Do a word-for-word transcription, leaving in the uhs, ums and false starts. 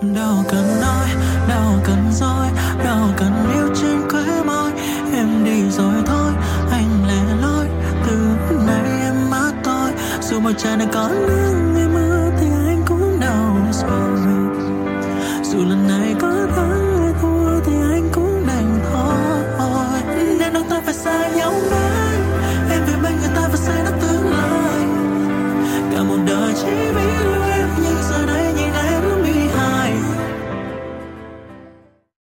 Đâu cần nói, đâu cần dối, đâu cần yêu trên khóe môi. Em đi rồi thôi, anh lẻ loi. Từ nay em mất tôi. Dù một trời này có nắng hay mưa thì anh cũng đau rồi. Dù lần này có